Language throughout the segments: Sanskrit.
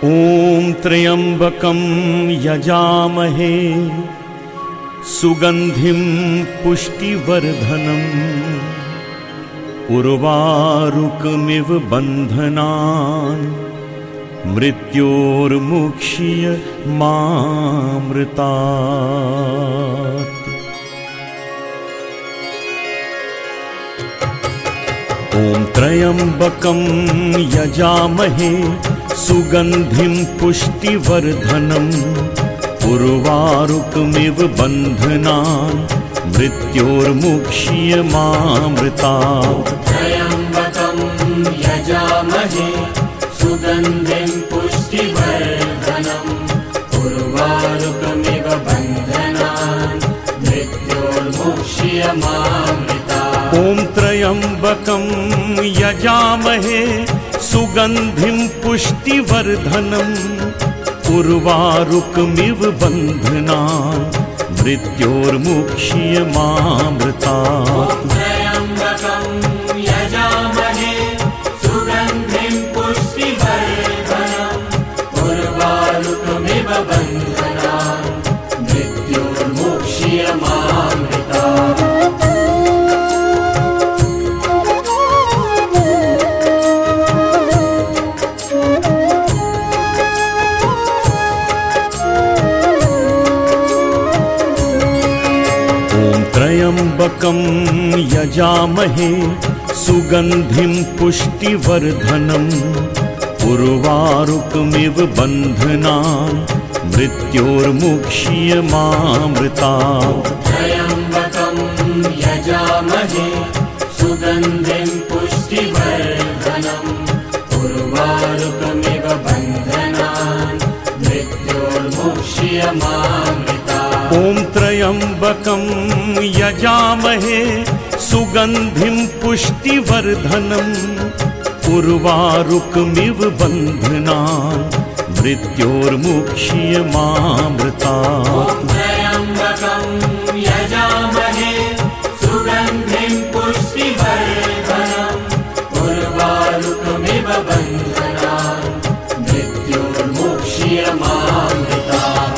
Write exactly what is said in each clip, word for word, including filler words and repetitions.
ॐ त्र्यम्बकं यजामहे सुगन्धिं पुष्टिवर्धनम् उर्वारुकमिव बन्धनान् मृत्योर्मुक्षीय मामृतात्। ॐ त्र्यम्बकं यजामहे सुगन्धिं पुष्टिवर्धनम् उर्वारुकमिव बन्धनान् मृत्योर्मुक्षीय मामृतात्। त्र्यम्बकं यजामहे सुगन्धिं पुष्टिवर्धनम् उर्वारुकमिव बन्धनान् मृत्योर्मुक्षीय मामृतात्। ॐ त्र्यम्बकं यजामहे सुगन्धिं पुष्टिवर्धनम् उर्वारुकमिव बन्धनान् मृत्योर्मुक्षीय मामृतात्। त्र्यम्बकं यजामहे सुगन्धिं पुष्टिवर्धनम् उर्वारुकमिव बन्धनान् मृत्योर्मुक्षीय मामृतात्। त्र्यम्बकं यजामहे सुगन्धिं पुष्टिवर्धनम् उर्वारुकमिव बन्धनान् मृत्योर्मुक्षीय मामृतात्। त्र्यम्बकं यजामहे सुगन्धिं पुष्टिवर्धनम् उर्वारुकमिव बन्धनान् मृत्योर्मुक्षीय मामृतात्। ॐ त्र्यम्बकं यजामहे सुगन्धिं पुष्टिवर्धनम् उर्वारुकमिव बन्धनान् मृत्योर्मुक्षीय मामृतात्। त्र्यम्बकं यजामहे सुगन्धिं पुष्टिवर्धनम् उर्वारुकमिव बन्धनान् मृत्योर्मुक्षीय मामृतात्।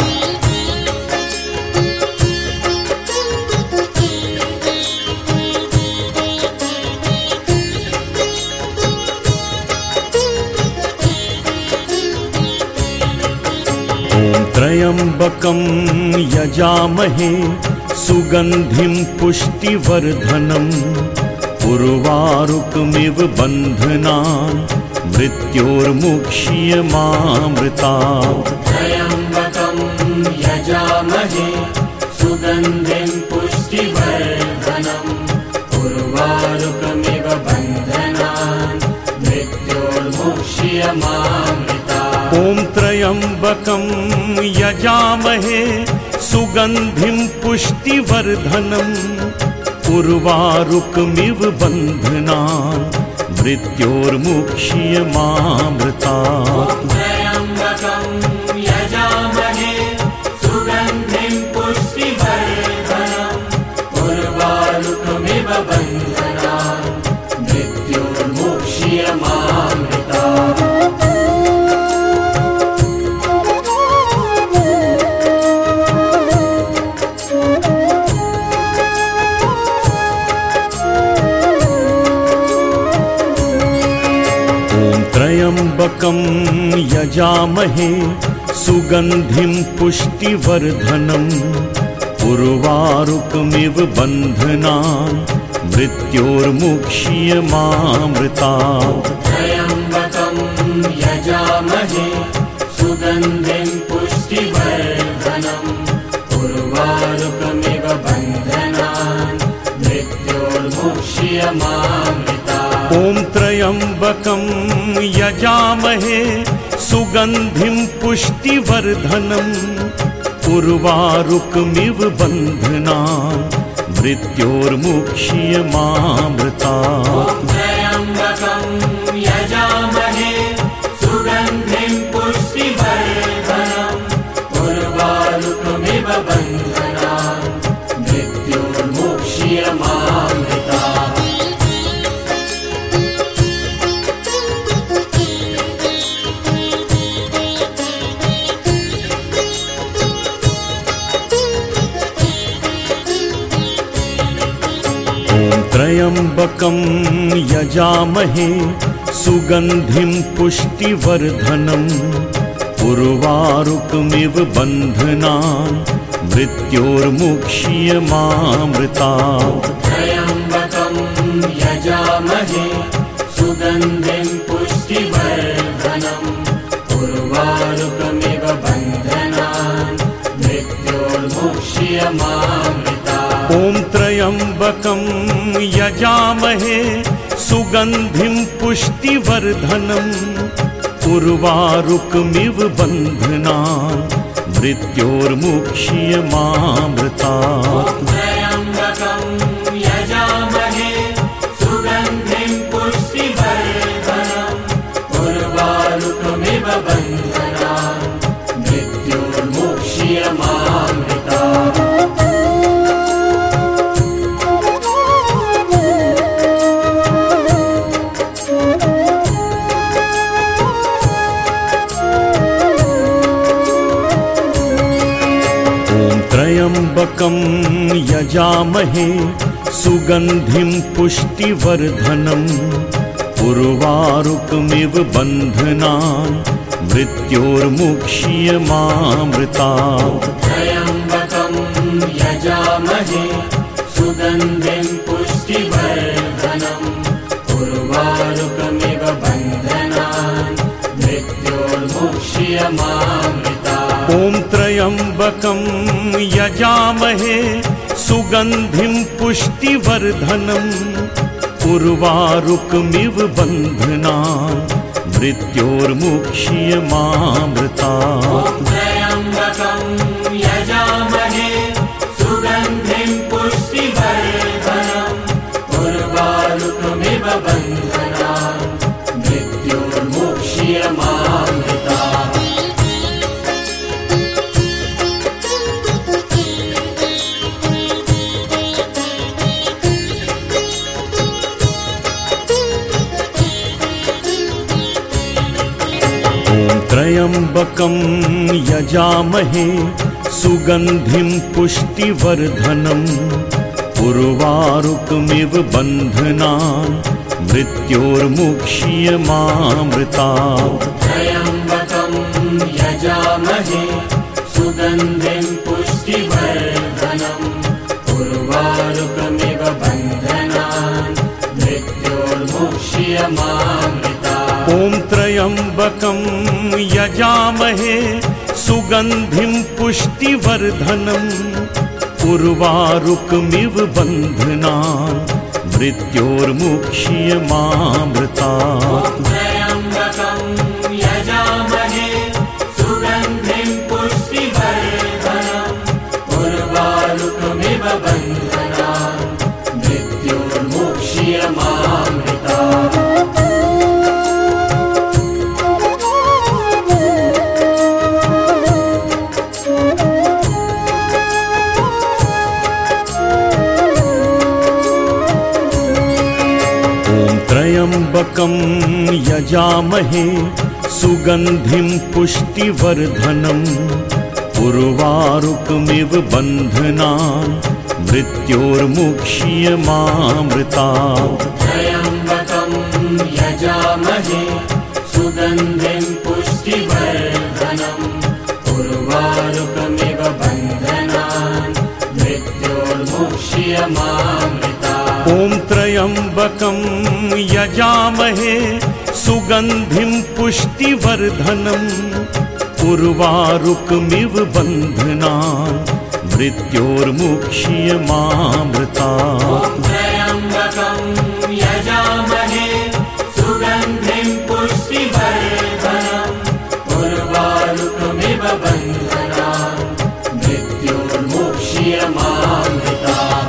त्र्यम्बकं यजामहे सुगन्धिं पुष्टिवर्धनम् उर्वारुकमिव बन्धनान् मृत्योर्मुक्षीय मामृतात्। त्र्यम्बकं यजामहे सुगन्धिं पुष्टिवर्धनम् उर्वारुकमिव बन्धनान् मृत्योर्मुक्षीय मामृतात्। ॐ त्र्यम्बकं यजामहे सुगन्धिं पुष्टिवर्धनम् उर्वारुकमिव बन्धनान् मृत्योर्मुक्षीय मामृतात्। त्र्यम्बकं यजामहे सुगन्धिं पुष्टिवर्धनम् उर्वारुकमिव बन्धनान् मृत्योर्मुक्षीय मामृतात्। त्र्यम्बकं यजामहे सुगन्धिं पुष्टिवर्धनम् उर्वारुकमिव बन्धनान् मृत्योर्मुक्षीय मामृतात्। त्र्यम्बकं यजामहे सुगन्धिं पुष्टिवर्धनम् उर्वारुकमिव बन्धनान् मृत्योर्मुक्षीय मामृतात्। ॐ त्र्यम्बकं यजामहे सुगन्धिं पुष्टिवर्धनम् उर्वारुकमिव बन्धनान् मृत्योर्मुक्षीय मामृतात्। त्र्यम्बकं यजामहे सुगन्धिं पुष्टिवर्धनम् उर्वारुकमिव बन्धनान् मृत्योर्मुक्षीय मामृतात्। त्र्यम्बकं यजामहे सुगन्धिं पुष्टिवर्धनम् उर्वारुकमिव बन्धनान् मृत्योर्मुक्ष्यमामृतात् त्र्यम्बकं यजामहे सुगन्धिं पुष्टिवर्धनम् उर्वारुकमिव बन्धनान् मृत्योर्मुक्ष्यमामृतात्। ॐ त्र्यम्बकं यजामहे सुगन्धिं पुष्टिवर्धनम् उर्वारुकमिव बन्धनान् मृत्योर्मुक्ष्यमामृतात्। त्र्यम्बकं यजामहे सुगन्धिं पुष्टिवर्धनम् उर्वारुकमिव बन्धनान् मृत्योर्मुक्ष्यमामृतात्। त्र्यम्बकं यजामहे सुगन्धिं पुष्टिवर्धनम् उर्वारुकमिव बन्धनान् मृत्योर्मुक्ष्यमामृतात्। त्र्यम्बकं यजामहे सुगन्धिं पुष्टिवर्धनम् उर्वारुकमिव बन्धनान् मृत्योर्मुक्ष्यमामृतात्। ॐ त्र्यम्बकं यजामहे सुगन्धिं पुष्टिवर्धनम् उर्वारुकमिव बन्धनान् मृत्योर्मुक्ष्यमामृतात्। त्र्यम्बकं यजामहे सुगन्धिं पुष्टिवर्धनम् उर्वारुकमिव बन्धनान् मृत्योर्मुक्ष्यमामृतात्। त्र्यम्बकं यजामहे सुगन्धिं पुष्टिवर्धनम् उर्वारुकमिव बन्धनान् मृत्योर्मुक्ष्यमामृतात्। त्र्यम्बकं यजामहे सुगन्धिं पुष्टिवर्धनम् उर्वारुकमिव बन्धनान् मृत्योर्मुक्ष्यमामृतात्। ॐ त्र्यम्बकं यजामहे सुगन्धिं पुष्टिवर्धनम् उर्वारुकमिव बन्धनान् मृत्योर्मुक्ष्यमामृतात्। त्र्यम्बकं यजामहे सुगन्धिं पुष्टिवर्धनम् उर्वारुकमिव बन्धनान् मृत्योर्मुक्ष्यमामृतात्। त्र्यम्बकं यजामहे सुगन्धिं पुष्टिवर्धनम् उर्वारुकमिव बन्धनान् मृत्योर्मुक्ष्यमामृतात्। त्र्यम्बकं यजामहे सुगन्धिं पुष्टिवर्धनम् उर्वारुकमिव बन्धनान् मृत्योर्मुक्ष्यमामृतात्। ॐ त्र्यम्बकं यजामहे सुगन्धिं पुष्टिवर्धनम् उर्वारुकमिव बन्धनान् मृत्योर्मुक्ष्यमामृतात्। त्र्यम्बकं यजामहे सुगन्धिं पुष्टिवर्धनम् उर्वारुकमिव बन्धनान् मृत्योर्मुक्ष्यमामृतात्।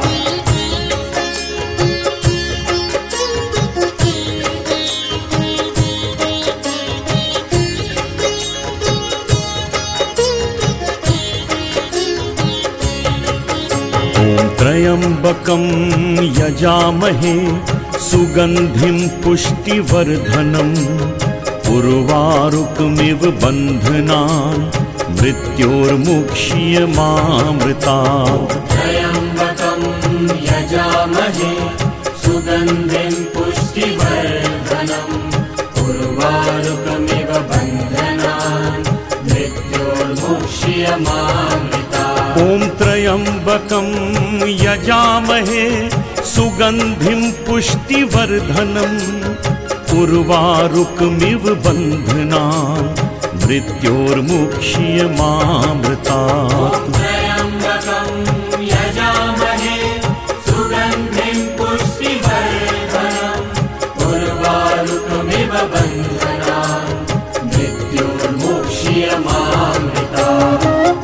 त्र्यम्बकं यजामहे सुगन्धिं पुष्टिवर्धनम् उर्वारुकमिव बन्धनान् मृत्योर्मुक्ष्यमामृतात्। त्र्यम्बकं यजामहे सुगन्धिं पुष्टिवर्धनम् उर्वारुकमिव बन्धनान् मृत्योर्मुक्ष्यमामृतात्। ॐ त्र्यम्बकं यजामहे सुगन्धिं पुष्टिवर्धनम् उर्वारुकमिव बन्धनान् मृत्योर्मुक्ष्यमामृतात्। त्र्यम्बकं यजामहे सुगन्धिं पुष्टिवर्धनम् उर्वारुकमिव बन्धनान् मृत्योर्मुक्ष्यमामृतात्।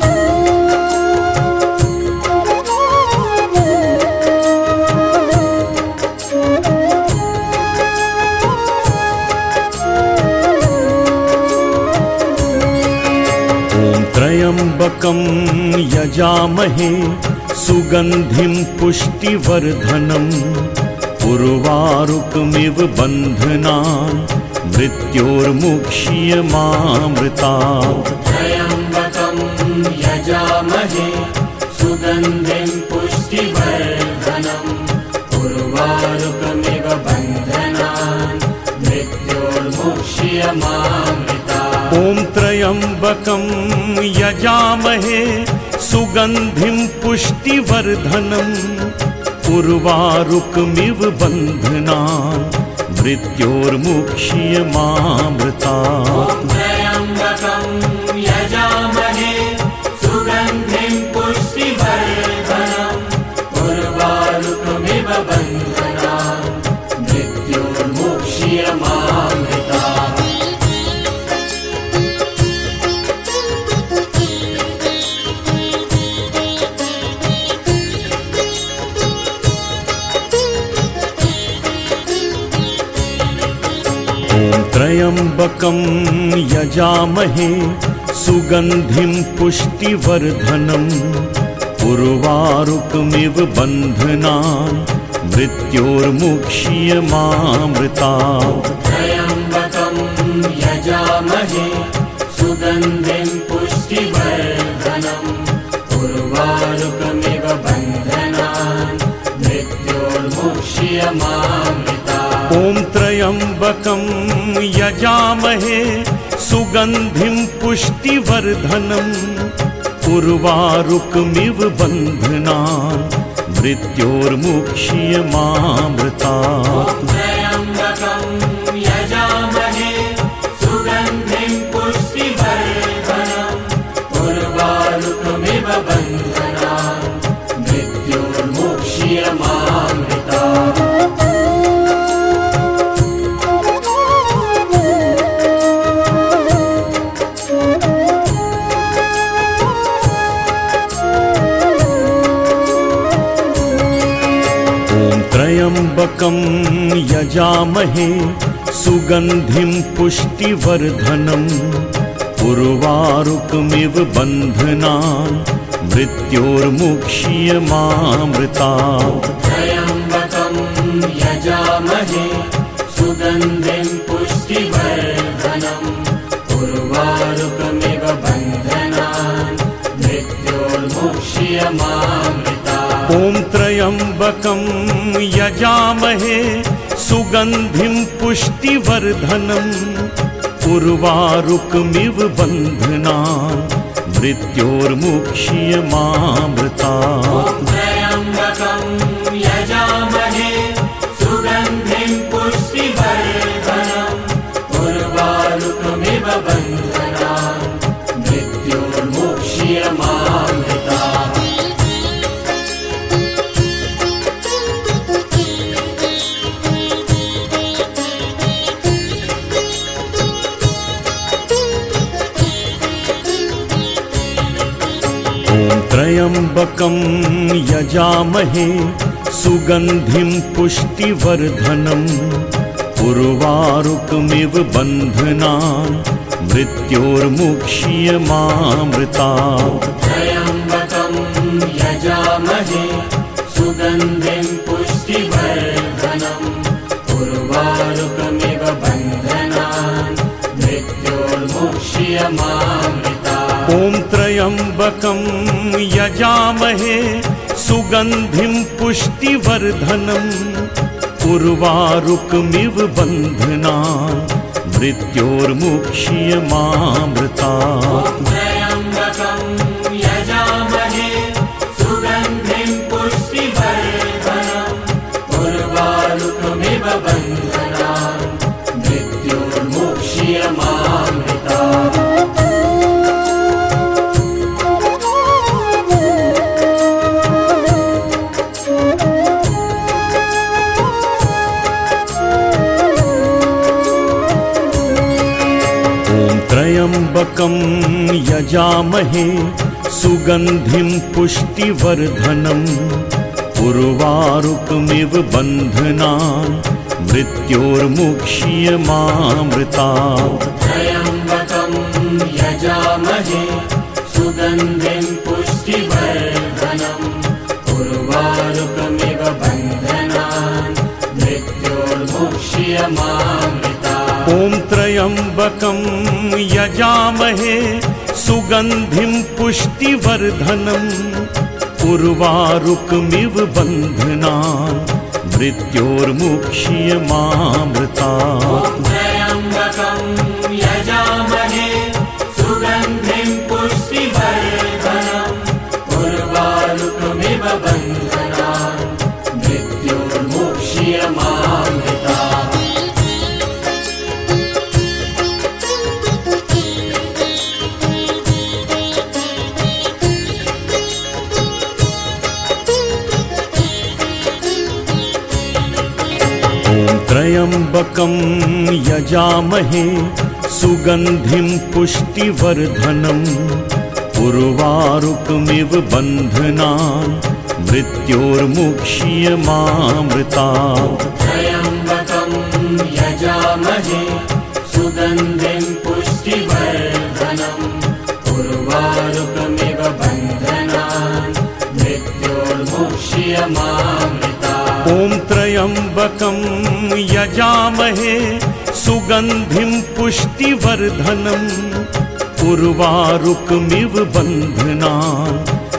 त्र्यम्बकं यजामहे सुगन्धिं पुष्टिवर्धनम् उर्वारुकमिव बन्धनान् मृत्योर्मुक्ष्यमामृतात्। त्र्यम्बकं यजामहे सुगन्धिं पुष्टिवर्धनम् उर्वारुकमिव बन्धनान् मृत्योर्मुक्ष्यमामृतात्। ॐ त्र्यम्बकं यजामहे सुगन्धिं पुष्टिवर्धनम् उर्वारुकमिव बन्धनान् मृत्योर्मुक्ष्यमामृतात्। त्र्यम्बकं यजामहे सुगन्धिं पुष्टिवर्धनम् उर्वारुकमिव बन्धनान् मृत्योर्मुक्ष्यमामृतात्। त्र्यम्बकं यजामहे सुगन्धिं पुष्टिवर्धनम् उर्वारुकमिव बन्धनान् मृत्योर्मुक्ष्यमामृतात्। त्र्यम्बकं यजामहे सुगन्धिं पुष्टिवर्धनम् उर्वारुकमिव बन्धनान् मृत्योर्मुक्ष्यमामृतात्। ॐ त्र्यम्बकं यजामहे सुगन्धिं पुष्टिवर्धनम् उर्वारुकमिव बन्धनान् मृत्योर्मुक्ष्यमामृतात्। त्र्यम्बकं यजामहे सुगन्धिं पुष्टिवर्धनम् उर्वारुकमिव बन्धनान् मृत्योर्मुक्ष्यमामृतात्। त्र्यम्बकं यजामहे सुगन्धिं पुष्टिवर्धनम् उर्वारुकमिव बन्धनान् मृत्योर्मुक्ष्यमामृतात्। त्र्यम्बकं यजामहे सुगन्धिं पुष्टिवर्धनम् उर्वारुकमिव बन्धनान् मृत्योर्मुक्ष्यमामृतात्। ॐ त्र्यम्बकं यजामहे सुगन्धिं पुष्टिवर्धनम् उर्वारुकमिव बन्धनान् मृत्योर्मुक्ष्यमामृतात्। त्र्यम्बकं यजामहे सुगन्धिं पुष्टिवर्धनम् उर्वारुकमिव बन्धनान् मृत्योर्मुक्ष्यमामृतात्। त्र्यम्बकं यजामहे सुगन्धिं पुष्टिवर्धनम् उर्वारुकमिव बन्धनान् मृत्योर्मुक्ष्यमामृतात्। त्र्यम्बकं यजामहे सुगन्धिं पुष्टिवर्धनम् उर्वारुकमिव बन्धनान् मृत्योर्मुक्ष्यमामृतात्। ॐ त्र्यम्बकं यजामहे सुगन्धिं पुष्टिवर्धनम् उर्वारुकमिव बन्धनान् मृत्योर्मुक्ष्यमामृतात्। त्र्यम्बकं यजामहे सुगन्धिं पुष्टिवर्धनम् उर्वारुकमिव बन्धनान् मृत्योर्मुक्ष्यमामृतात्। त्र्यम्बकं यजामहे सुगन्धिं पुष्टिवर्धनम् उर्वारुकमिव बन्धनान् मृत्योर्मुक्ष्यमामृतात्। त्र्यम्बकं यजामहे सुगन्धिं पुष्टिवर्धनम् उर्वारुकमिव बन्धनान् मृत्योर्मुक्ष्यमामृतात्। ॐ त्र्यम्बकं यजामहे सुगन्धिं पुष्टिवर्धनम् उर्वारुकमिव बन्धनान् मृत्योर्मुक्ष्यमामृतात्। त्र्यम्बकं यजामहे सुगन्धिं पुष्टिवर्धनम् उर्वारुकमिव बन्धनान् मृत्योर्मुक्ष्यमामृतात्। त्र्यम्बकं यजामहे सुगन्धिं पुष्टिवर्धनम् उर्वारुकमिव बन्धनान् मृत्योर्मुक्ष्यमामृतात्। त्र्यम्बकं यजामहे सुगन्धिं पुष्टिवर्धनम् उर्वारुकमिव बन्धनान् मृत्योर्मुक्ष्यमामृतात्। ॐ त्र्यम्बकं यजामहे सुगन्धिं पुष्टिवर्धनम् उर्वारुकमिव बन्धनान्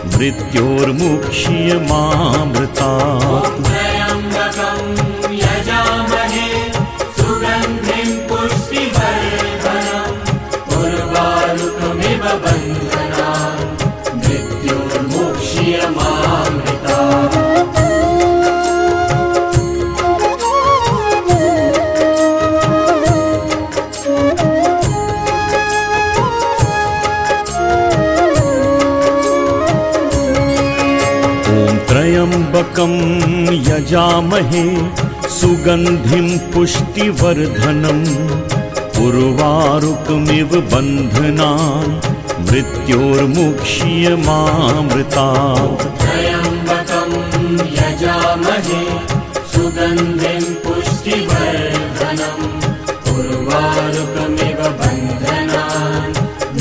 मृत्योर्मुक्ष्यमामृतात्। त्र्यम्बकं यजामहे सुगन्धिं पुष्टिवर्धनम् उर्वारुकमिव बन्धनान् मृत्योर्मुक्ष्यमामृतात्। त्र्यम्बकं यजामहे सुगन्धिं पुष्टिवर्धनम् उर्वारुकमिव बन्धनान् मृत्योर्मुक्ष्यमामृतात्। त्र्यम्बकं यजामहे सुगन्धिं पुष्टिवर्धनम् उर्वारुकमिव बन्धनान्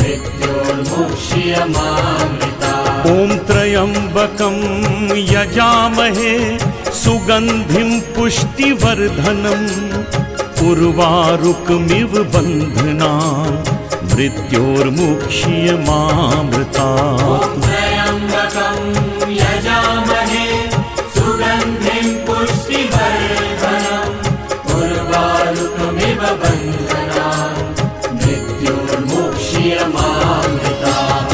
मृत्योर्मुक्ष्यमामृतात्। ॐ त्र्यम्बकं यजामहे सुगन्धिं पुष्टिवर्धनम् उर्वारुकमिव बन्धनान् मृत्योर्मुक्ष्यमामृतात्। त्र्यम्बकं यजामहे सुगन्धिं पुष्टिवर्धनम् उर्वारुकमिव बन्धनान् मृत्योर्मुक्ष्यमामृतात्।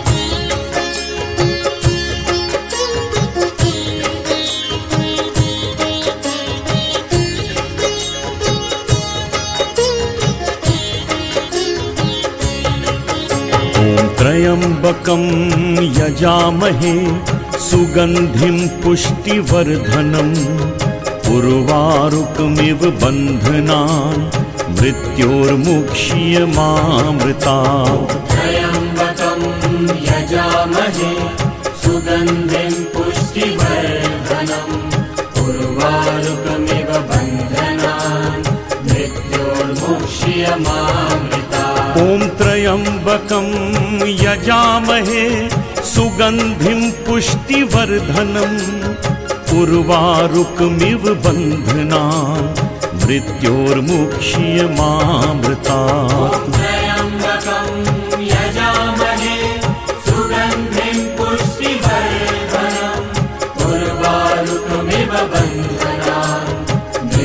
त्र्यम्बकं यजामहे सुगन्धिं पुष्टिवर्धनम् उर्वारुकमिव बन्धनान् मृत्योर्मुक्ष्यमामृतात्। त्र्यम्बकं यजामहे सुगन्धिं पुष्टिवर्धनम् उर्वारुकमिव बन्धनान् मृत्योर्मुक्ष्यमामृतात्। ॐ त्र्यम्बकं यजामहे सुगन्धिं पुष्टिवर्धनम् उर्वारुकमिव बन्धनान् मृत्योर्मुक्ष्यमामृतात्। त्र्यम्बकं यजामहे सुगन्धिं पुष्टिवर्धनम् उर्वारुकमिव बन्धनान्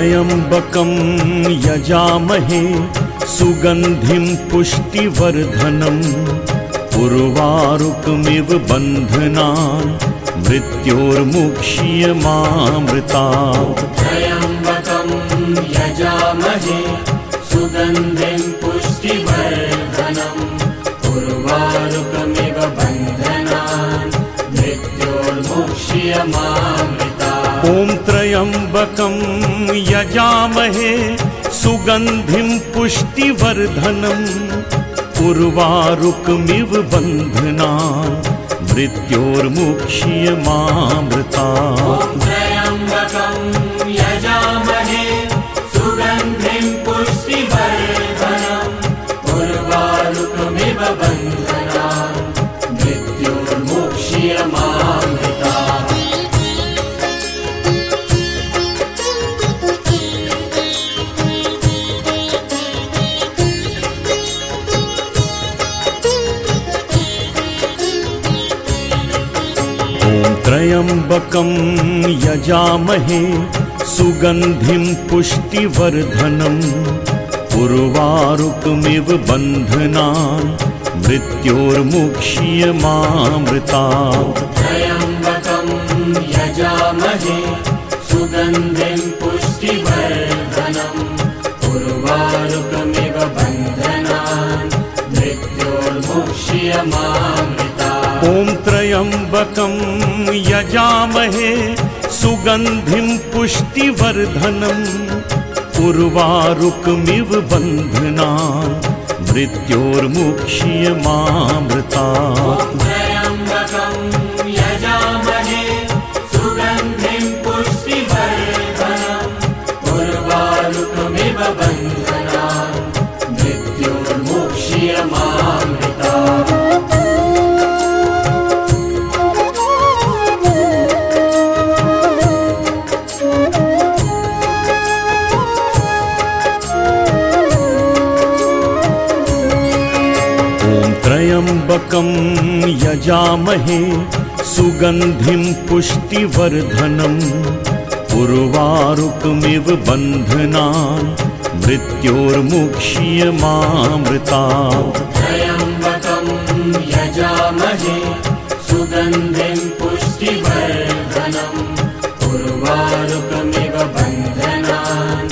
त्र्यम्बकं यजामहे सुगन्धिं पुष्टिवर्धनम् उर्वारुकमिव बन्धनान् मृत्योर्मुक्ष्यमामृतात् त्र्यम्बकं यजामहे सुगन्धिं पुष्टिवर्धनम् उर्वारुकमिव बन्धनान् मृत्योर्मुक्ष्यमामृतात्। ॐ त्र्यम्बकं यजामहे सुगन्धिं पुष्टिवर्धनम् उर्वारुकमिव बन्धनान् मृत्योर्मुक्ष्यमामृतात्। त्र्यम्बकं यजामहे सुगन्धिं पुष्टिवर्धनम् उर्वारुकमिव बन्धनान् मृत्योर्मुक्ष्यमामृतात्। त्र्यम्बकं यजामहे सुगन्धिं पुष्टिवर्धनम् उर्वारुकमिव बन्धनान् मृत्योर्मुक्ष्यमामृतात्। त्र्यम्बकं यजामहे सुगन्धिं पुष्टिवर्धनम् उर्वारुकमिव बन्धनान् मृत्योर्मुक्ष्यमामृतात्। ॐ त्र्यम्बकं यजामहे सुगन्धिं पुष्टिवर्धनम् उर्वारुकमिव बन्धनान् मृत्योर्मुक्ष्यमामृतात्। त्र्यम्बकं यजामहे सुगन्धिं पुष्टिवर्धनम् उर्वारुकमिव बन्धनान् मृत्योर्मुक्ष्यमामृतात्। त्र्यम्बकं यजामहे सुगन्धिं पुष्टिवर्धनम् उर्वारुकमिव बन्धनान् मृत्योर्मुक्ष्यमामृतात्। त्र्यम्बकं यजामहे सुगन्धिं पुष्टिवर्धनम् उर्वारुकमिव बन्धनान्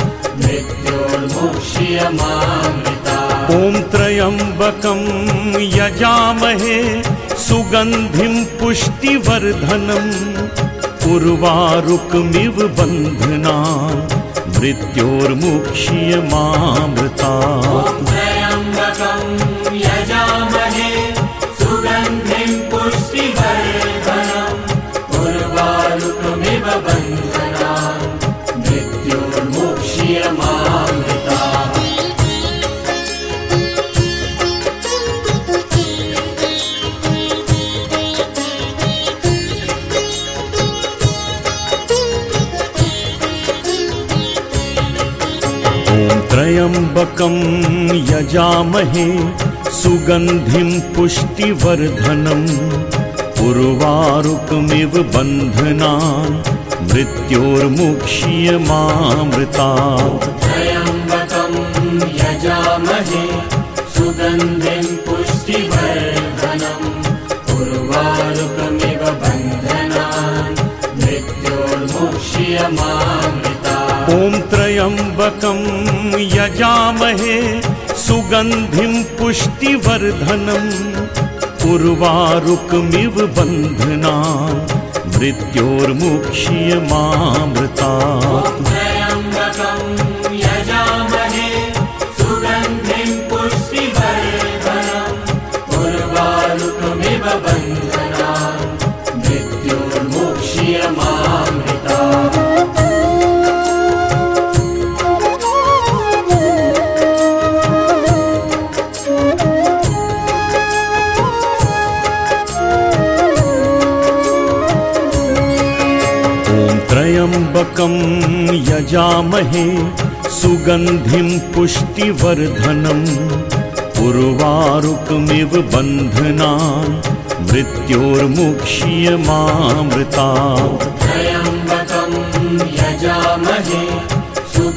मृत्योर्मुक्ष्यमामृतात्। ॐ त्र्यम्बकं यजामहे सुगन्धिं पुष्टिवर्धनम् उर्वारुकमिव बन्धनान् मृत्योर्मुक्ष्यमामृतात्। त्र्यम्बकं यजामहे सुगन्धिं पुष्टिवर्धनम् उर्वारुकमिव बन्धनान् मृत्योर्मुक्ष्यमामृतात्। त्र्यम्बकं यजामहे सुगन्धिं पुष्टिवर्धनम् उर्वारुकमिव बन्धनान् मृत्योर्मुक्ष्यमामृतात्। त्र्यम्बकं यजामहे सुगन्धिं पुष्टिवर्धनम् उर्वारुकमिव बन्धनान् मृत्योर्मुक्ष्यमामृतात्। ॐ त्र्यम्बकं यजामहे सुगन्धिं पुष्टिवर्धनम् उर्वारुकमिव बन्धनान् मृत्योर्मुक्ष्यमामृतात्। त्र्यम्बकं यजामहे सुगन्धिं पुष्टिवर्धनम् उर्वारुकमिव बन्धनान् मृत्योर्मुक्ष्यमामृतात्। त्र्यम्बकं यजामहे सुगन्धिं पुष्टिवर्धनम् उर्वारुकमिव बन्धनान् मृत्योर्मुक्ष्यमामृतात्। त्र्यम्बकं यजामहे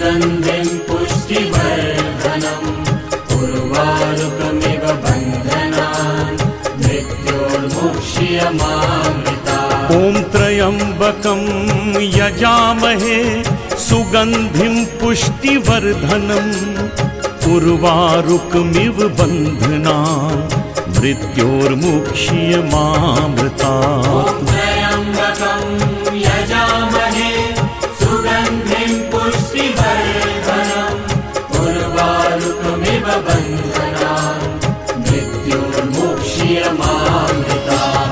त्र्यम्बकं यजामहे सुगन्धिं पुष्टिवर्धनम् उर्वारुकमिव बन्धनान् मृत्योर्मुक्ष्यमामृतात्। त्र्यम्बकं यजामहे सुगन्धिं पुष्टिवर्धनम् उर्वारुकमिव बन्धनान् मृत्योर्मुक्ष्यमामृतात्।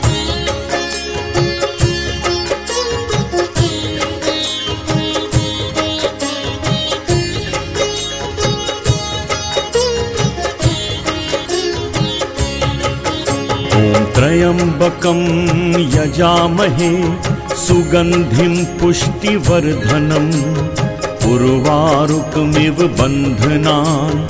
त्र्यम्बकं यजामहे सुगन्धिं पुष्टिवर्धनम् उर्वारुकमिव बन्धनान्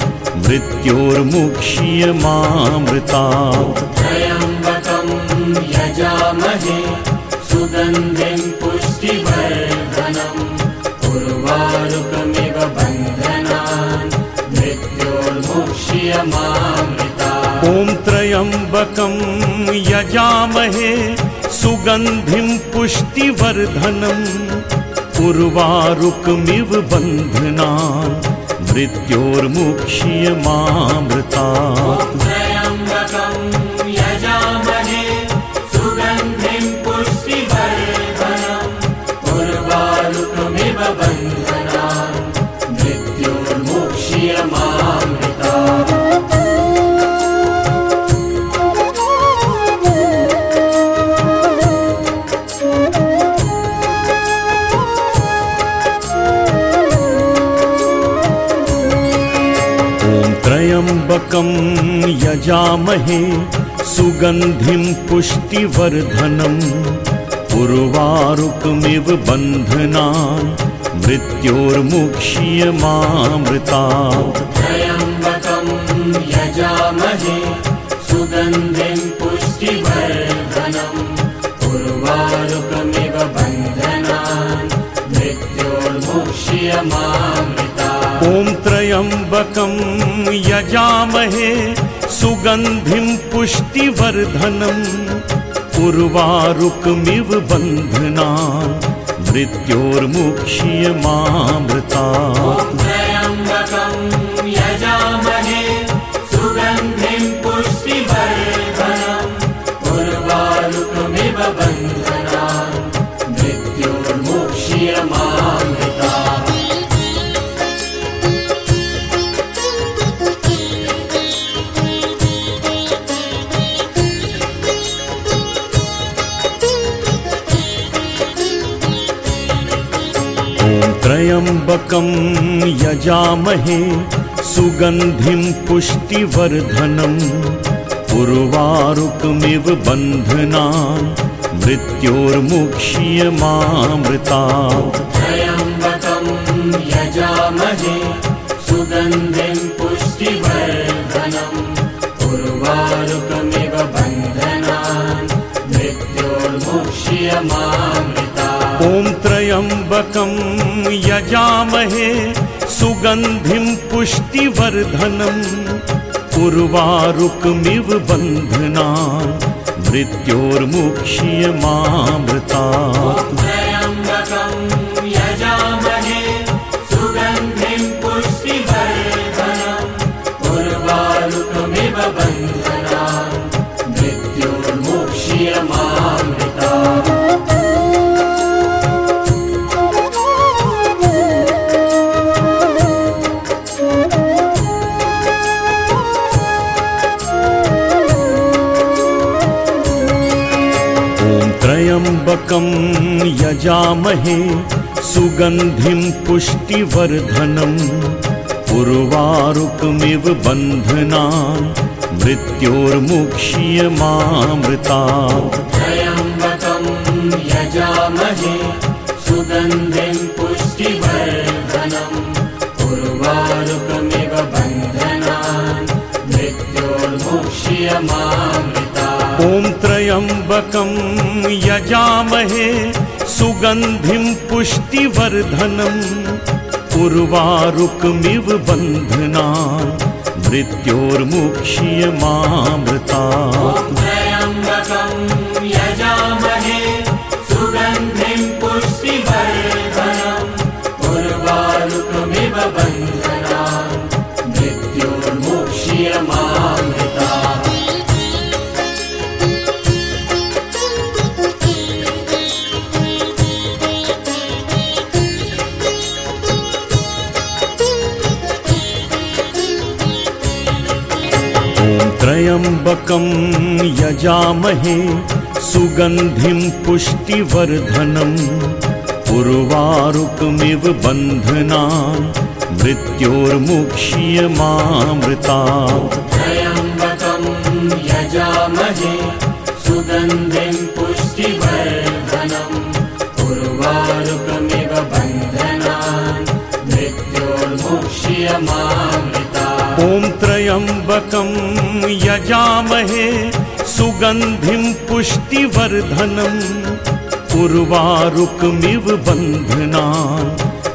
मृत्योर्मुक्ष्यमामृतात्। त्र्यम्बकं यजामहे सुगन्धिं पुष्टिवर्धनम् उर्वारुकमिव बन्धनान् मृत्योर्मुक्ष्यमामृतात्। ॐ त्र्यम्बकं यजामहे सुगन्धिं पुष्टिवर्धनम् उर्वारुकमिव बन्धनान् मृत्योर्मुक्ष्यमामृतात्। त्र्यम्बकं यजामहे सुगन्धिं पुष्टिवर्धनम् उर्वारुकमिव बन्धनान् मृत्योर्मुक्ष्यमामृतात्। त्र्यम्बकं यजामहे सुगन्धिं पुष्टिवर्धनम् उर्वारुकमिव बन्धनान् मृत्योर्मुक्ष्यमामृतात्। त्र्यम्बकं यजामहे सुगन्धिं पुष्टिवर्धनम् उर्वारुकमिव बन्धनान् मृत्योर्मुक्ष्यमामृतात्। ॐ त्र्यम्बकं यजामहे सुगन्धिं पुष्टिवर्धनम् उर्वारुकमिव बन्धनान् मृत्योर्मुक्ष्यमामृतात्। त्र्यम्बकं यजामहे सुगन्धिं पुष्टिवर्धनम् उर्वारुकमिव बन्धनान् मृत्योर्मुक्ष्यमामृतात्। त्र्यम्बकं यजामहे सुगन्धिं पुष्टिवर्धनम् उर्वारुकमिव बन्धनान् मृत्योर्मुक्ष्यमामृतात्। त्र्यम्बकं यजामहे सुगन्धिं पुष्टिवर्धनम् उर्वारुकमिव बन्धनान् मृत्योर्मुक्ष्यमामृतात्। ॐ त्र्यम्बकं यजामहे सुगन्धिं पुष्टिवर्धनम् उर्वारुकमिव बन्धनान् मृत्योर्मुक्ष्यमामृतात्। त्र्यम्बकं यजामहे सुगन्धिं पुष्टिवर्धनम् उर्वारुकमिव बन्धनान् मृत्योर्मुक्ष्यमामृतात्। त्र्यम्बकं यजामहे सुगन्धिं पुष्टिवर्धनम् उर्वारुकमिव बन्धनान् मृत्योर्मुक्ष्यमामृतात्। त्र्यम्बकं यजामहे सुगन्धिं पुष्टिवर्धनम् उर्वारुकमिव बन्धनान् मृत्योर्मुक्ष्यमामृतात्। ॐ त्र्यम्बकं यजामहे सुगन्धिं पुष्टिवर्धनम् उर्वारुकमिव बन्धनान् मृत्योर्मुक्ष्यमामृतात्। त्र्यम्बकं यजामहे सुगन्धिं त्र्यम्बकं यजामहे सुगन्धिं पुष्टिवर्धनम् उर्वारुकमिव बन्धनान् मृत्योर्मुक्ष्यमामृतात् त्र्यम्बकं यजामहे सुगन्धिं पुष्टिवर्धनम् उर्वारुकमिव बन्धनान् मृत्योर्मुक्ष्यमामृतात्। ॐ त्र्यम्बकं यजामहे सुगन्धिं पुष्टिवर्धनम् उर्वारुकमिव बन्धनान्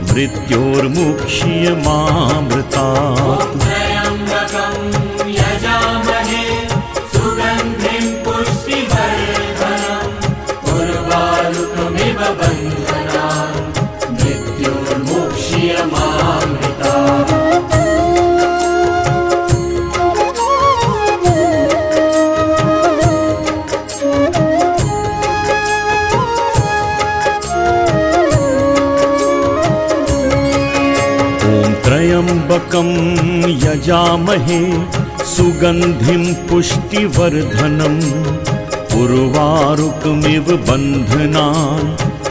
मृत्योर्मुक्ष्यमामृतात्। त्र्यम्बकं यजामहे सुगन्धिं पुष्टिवर्धनम् उर्वारुकमिव बन्धनान् मृत्योर्मुक्ष्यमामृतात्। त्र्यम्बकं यजामहे सुगन्धिं पुष्टिवर्धनम् उर्वारुकमिव बन्धनान्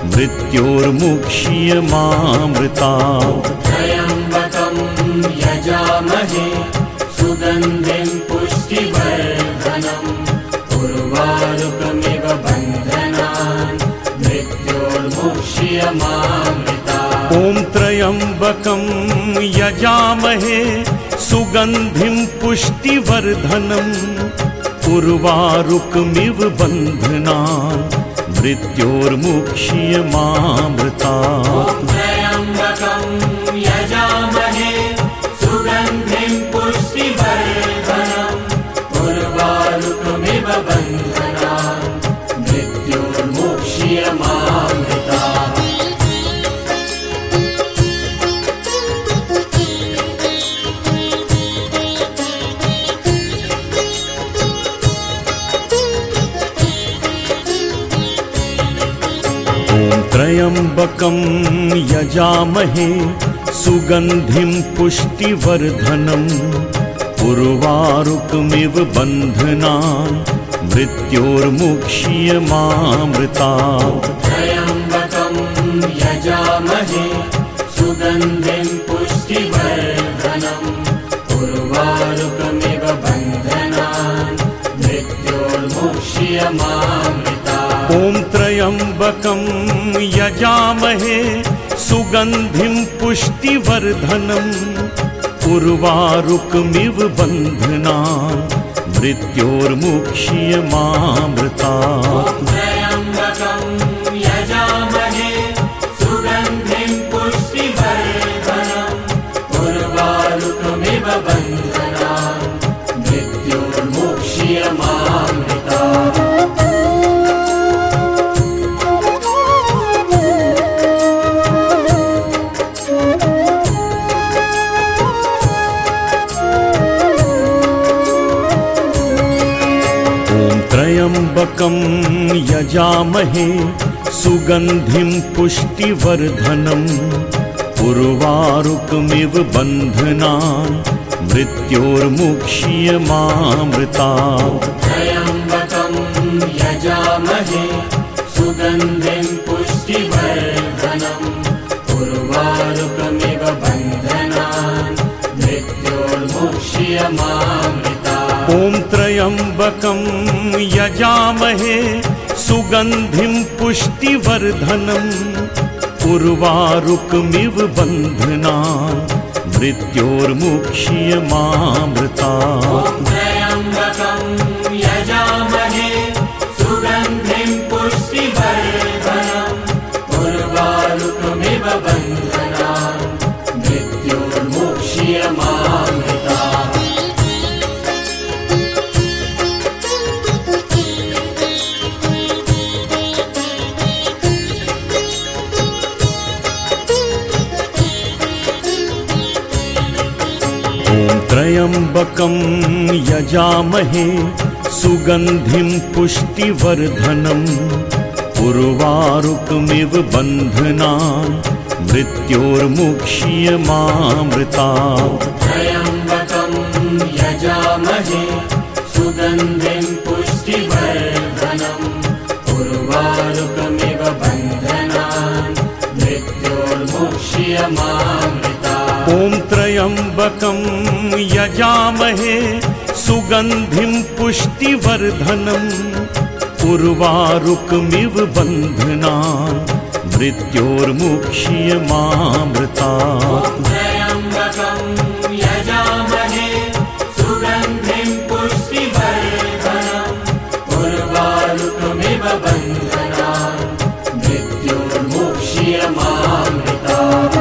मृत्योर्मुक्ष्यमामृतात्। त्र्यम्बकं यजामहे सुगन्धिं पुष्टिवर्धनम् उर्वारुकमिव बन्धनान् मृत्योर्मुक्ष्यमामृतात्। ॐ त्र्यम्बकं यजामहे सुगन्धिं पुष्टिवर्धनम् उर्वारुकमिव बन्धनान् मृत्योर्मुक्ष्यमामृतात्। त्र्यम्बकं यजामहे सुगन्धिं पुष्टिवर्धनम् उर्वारुकमिव बन्धनान् मृत्योर्मुक्ष्यमामृतात्। त्र्यम्बकं यजामहे सुगन्धिं पुष्टिवर्धनम् उर्वारुकमिव बन्धनान् मृत्योर्मुक्ष्यमामृतात्। त्र्यम्बकं यजामहे सुगन्धिं पुष्टिवर्धनम् उर्वारुकमिव बन्धनान् मृत्योर्मुक्ष्यमामृतात्। ॐ त्र्यम्बकं यजामहे सुगन्धिं पुष्टिवर्धनम् उर्वारुकमिव बन्धनान् मृत्योर्मुक्ष्यमामृतात्। त्र्यम्बकं यजामहे सुगन्धिं पुष्टिवर्धनम् उर्वारुकमिव बन्धनान् मृत्योर्मुक्ष्यमामृतात्। त्र्यम्बकं यजामहे सुगन्धिं पुष्टिवर्धनम् उर्वारुकमिव बन्धनान् मृत्योर्मुक्ष्यमामृतात्। त्र्यम्बकं यजामहे सुगन्धिं पुष्टिवर्धनम् उर्वारुकमिव बन्धनान् मृत्योर्मुक्ष्यमामृतात्। ॐ त्र्यम्बकं यजामहे सुगन्धिं पुष्टिवर्धनम् उर्वारुकमिव बन्धनान् मृत्योर्मुक्ष्यमामृतात्। त्र्यम्बकं यजामहे सुगन्धिं पुष्टिवर्धनम् उर्वारुकमिव बन्धनान् मृत्योर्मुक्ष्यमामृतात्। त्र्यम्बकं यजामहे सुगन्धिं पुष्टिवर्धनम् उर्वारुकमिव बन्धनान् मृत्योर्मुक्ष्यमामृतात्। त्र्यम्बकं यजामहे सुगन्धिं पुष्टिवर्धनम् उर्वारुकमिव बन्धनान् मृत्योर्मुक्ष्यमामृतात्। ॐ त्र्यम्बकं यजामहे सुगन्धिं पुष्टिवर्धनम् उर्वारुकमिव बन्धनान् मृत्योर्मुक्ष्यमामृतात्। त्र्यम्बकं यजामहे सुगन्धिं पुष्टिवर्धनम् उर्वारुकमिव बन्धनान् मृत्योर्मुक्ष्यमामृतात्।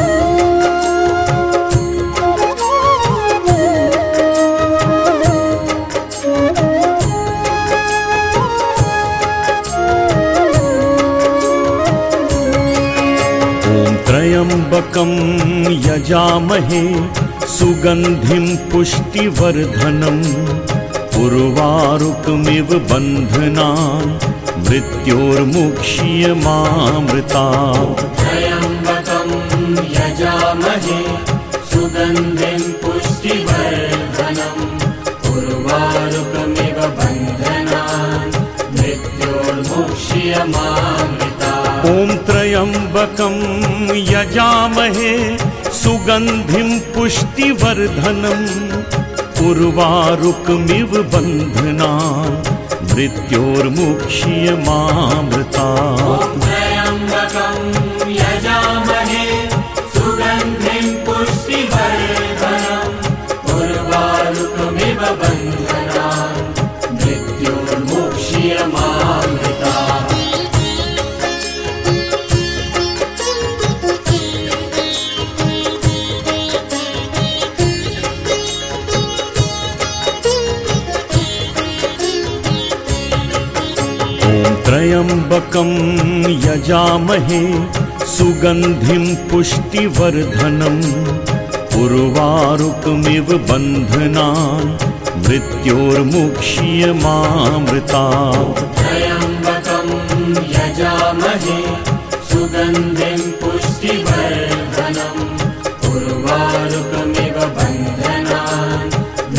त्र्यम्बकं यजामहे सुगन्धिं पुष्टिवर्धनम् उर्वारुकमिव बन्धनान् मृत्योर्मुक्ष्यमामृतात्। त्र्यम्बकं यजामहे सुगन्धिं पुष्टिवर्धनम् उर्वारुकमिव बन्धनान् मृत्योर्मुक्ष्यमामृतात्। ॐ त्र्यम्बकं यजामहे सुगन्धिं पुष्टिवर्धनम् उर्वारुकमिव बन्धनान् मृत्योर्मुक्ष्यमामृतात्। त्र्यम्बकं यजामहे सुगन्धिं पुष्टिवर्धनम् उर्वारुकमिव बन्धनान् मृत्योर्मुक्ष्यमामृतात्। त्र्यम्बकं यजामहे सुगन्धिं पुष्टिवर्धनम् उर्वारुकमिव बन्धनान् मृत्योर्मुक्ष्यमामृतात्। त्र्यम्बकं यजामहे सुगन्धिं पुष्टिवर्धनम् उर्वारुकमिव बन्धनान्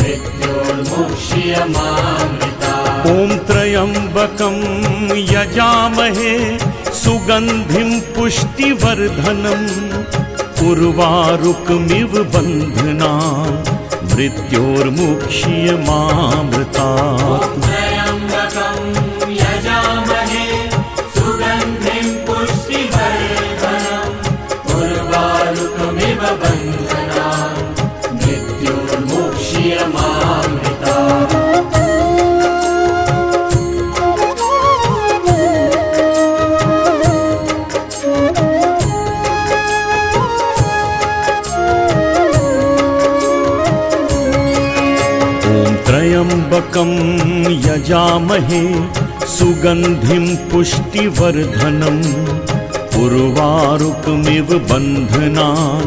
मृत्योर्मुक्ष्यमामृतात्। ॐ त्र्यम्बकं यजामहे सुगन्धिं पुष्टिवर्धनम् उर्वारुकमिव बन्धनान् मृत्योर्मुक्ष्यमामृतात्। त्र्यम्बकं यजामहे सुगन्धिं पुष्टिवर्धनम् उर्वारुकमिव बन्धनान् मृत्योर्मुक्ष्यमामृतात्। त्र्यम्बकं यजामहे सुगन्धिं पुष्टिवर्धनम् उर्वारुकमिव बन्धनान्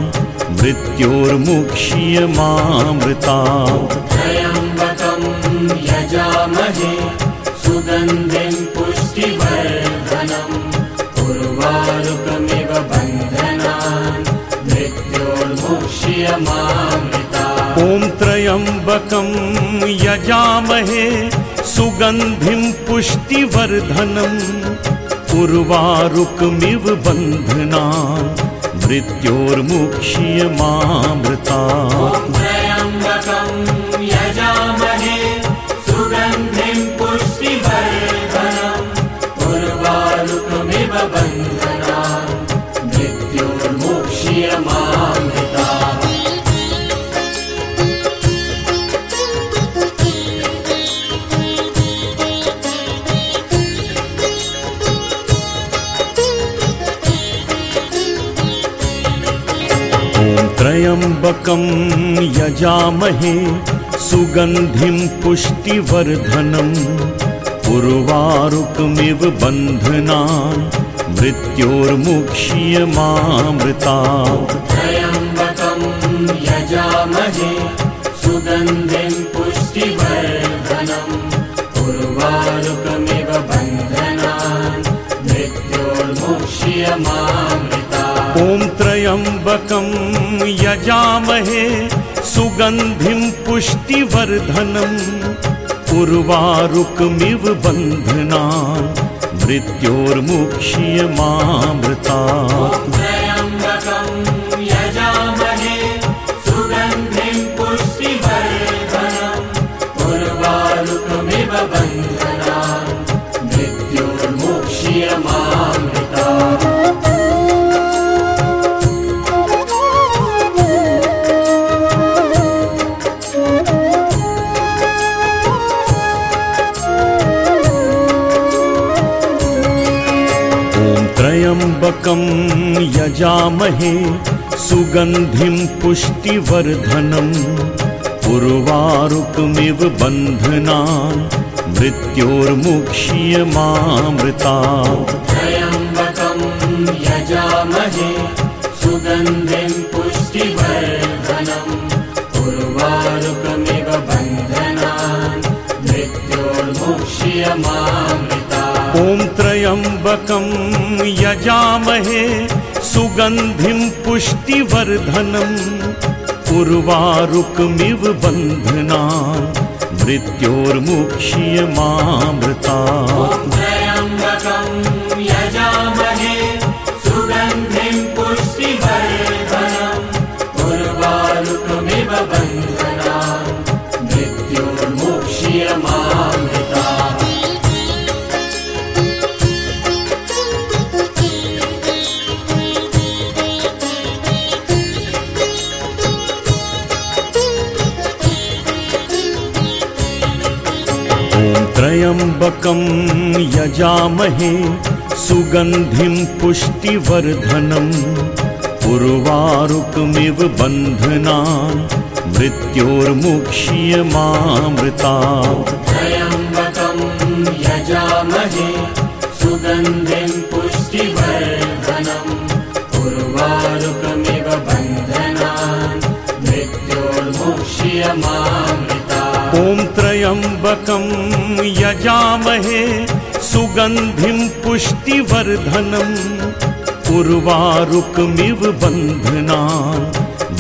मृत्योर्मुक्ष्यमामृतात्। त्र्यम्बकं यजामहे सुगन्धिं पुष्टिवर्धनम् उर्वारुकमिव बन्धनान् मृत्योर्मुक्ष्यमामृतात्। ॐ त्र्यम्बकं यजामहे सुगन्धिं पुष्टिवर्धनम् उर्वारुकमिव बन्धनान् मृत्योर्मुक्ष्यमामृतात्। त्र्यम्बकं यजामहे सुगन्धिं पुष्टिवर्धनम् उर्वारुकमिव बन्धनान् मृत्योर्मुक्ष्यमामृतात्। त्र्यम्बकं यजामहे सुगन्धिं पुष्टिवर्धनम् उर्वारुकमिव बन्धनान् मृत्योर्मुक्ष्यमामृतात्। त्र्यम्बकं यजामहे सुगन्धिं पुष्टिवर्धनम् उर्वारुकमिव बन्धनान् मृत्योर्मुक्ष्यमामृतात्। ॐ त्र्यम्बकं यजामहे सुगन्धिं पुष्टिवर्धनम् उर्वारुकमिव बन्धनान् मृत्योर्मुक्ष्यमामृतात्। त्र्यम्बकं यजामहे सुगन्धिं पुष्टिवर्धनम् उर्वारुकमिव बन्धनान् मृत्योर्मुक्ष्यमामृतात्। त्र्यम्बकं यजामहे सुगन्धिं पुष्टिवर्धनम् उर्वारुकमिव बन्धनान् मृत्योर्मुक्ष्यमामृतात्। त्र्यम्बकं यजामहे सुगन्धिं पुष्टिवर्धनम् उर्वारुकमिव बन्धनान् मृत्योर्मुक्ष्यमामृतात्। ॐ त्र्यम्बकं यजामहे सुगन्धिं पुष्टिवर्धनम् उर्वारुकमिव बन्धनान् मृत्योर्मुक्ष्यमामृतात्। त्र्यम्बकं यजामहे सुगन्धिं पुष्टिवर्धनम् उर्वारुकमिव बन्धनान् मृत्योर्मुक्ष्यमामृतात्। त्र्यम्बकं यजामहे सुगन्धिं पुष्टिवर्धनम् उर्वारुकमिव बन्धनान् मृत्योर्मुक्ष्यमामृतात्। त्र्यम्बकं यजामहे सुगन्धिं पुष्टिवर्धनम् उर्वारुकमिव बन्धनान् मृत्योर्मुक्ष्यमामृतात्। ॐ त्र्यम्बकं यजामहे सुगन्धिं पुष्टिवर्धनम् उर्वारुकमिव बन्धनान्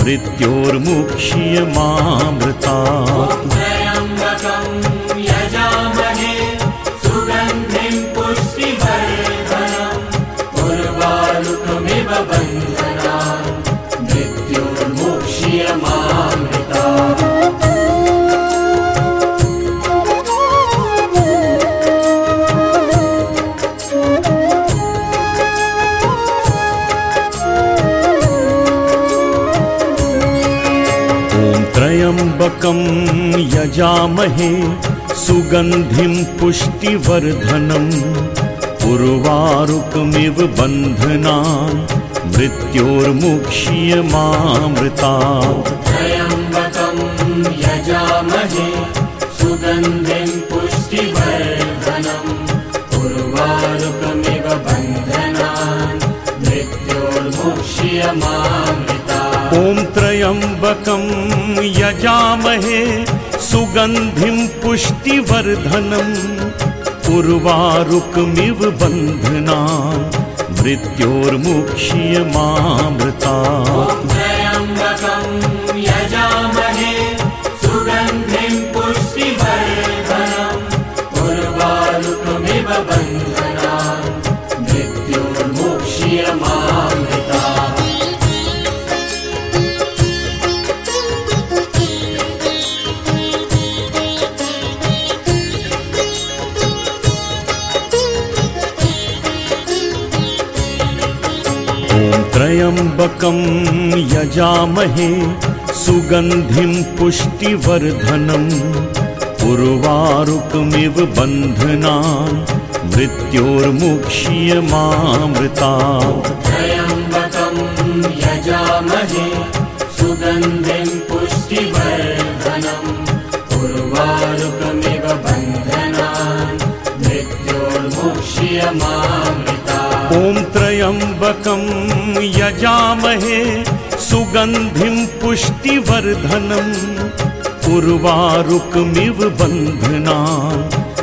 मृत्योर्मुक्ष्यमामृतात्। त्र्यम्बकं यजामहे सुगन्धिं पुष्टिवर्धनम् उर्वारुकमिव बन्धनान् मृत्योर्मुक्ष्यमामृतात्। त्र्यम्बकं यजामहे सुगन्धिं पुष्टिवर्धनम् उर्वारुकमिव बन्धनान् मृत्योर्मुक्ष्यमामृतात्। त्र्यम्बकं यजामहे सुगन्धिं पुष्टिवर्धनम् उर्वारुकमिव बन्धनान् मृत्योर्मुक्ष्यमामृतात्। ॐ त्र्यम्बकं यजामहे सुगन्धिं पुष्टिवर्धनम् उर्वारुकमिव बन्धनान् मृत्योर्मुक्ष्यमामृतात्। त्र्यम्बकं यजामहे सुगन्धिं पुष्टिवर्धनम् उर्वारुकमिव बन्धनान् मृत्योर्मुक्ष्यमामृतात्। त्र्यम्बकं यजामहे सुगन्धिं पुष्टिवर्धनम् उर्वारुकमिव बन्धनान् मृत्योर्मुक्ष्यमामृतात्। त्र्यम्बकं यजामहे सुगन्धिं पुष्टिवर्धनम् उर्वारुकमिव बन्धनान् मृत्योर्मुक्ष्यमामृतात्। ॐ त्र्यम्बकं यजामहे सुगन्धिं पुष्टिवर्धनम् उर्वारुकमिव बन्धनान्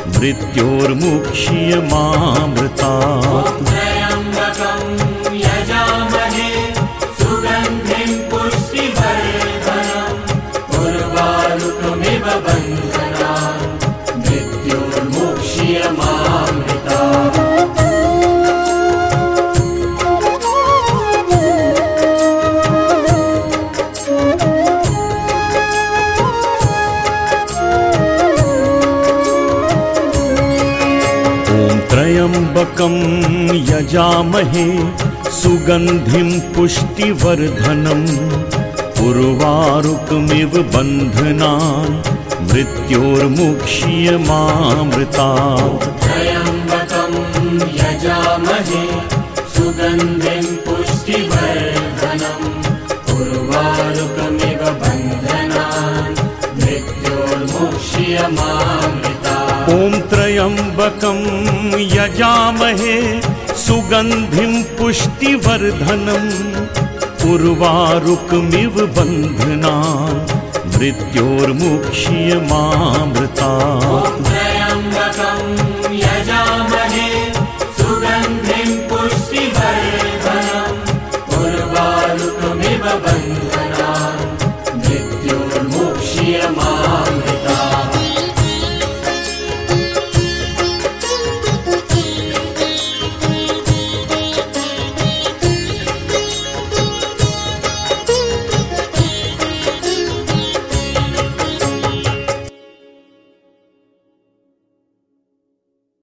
मृत्योर्मुक्ष्यमामृतात्। त्र्यम्बकं यजामहे सुगन्धिं पुष्टिवर्धनम् उर्वारुकमिव बन्धनान् यजामहे सुगन्धिं पुष्टिवर्धनम् उर्वारुकमिव बन्धनान् मृत्योर्मुक्ष्यमामृतात् त्र्यम्बकं यजामहे सुगन्धिं पुष्टिवर्धनम् उर्वारुकमिव बन्धनान् मृत्योर्मुक्ष्यमामृतात्। ॐ त्र्यम्बकं यजामहे सुगन्धिं पुष्टिवर्धनम् उर्वारुकमिव बन्धनान् मृत्योर्मुक्ष्यमामृतात्। त्र्यम्बकं यजामहे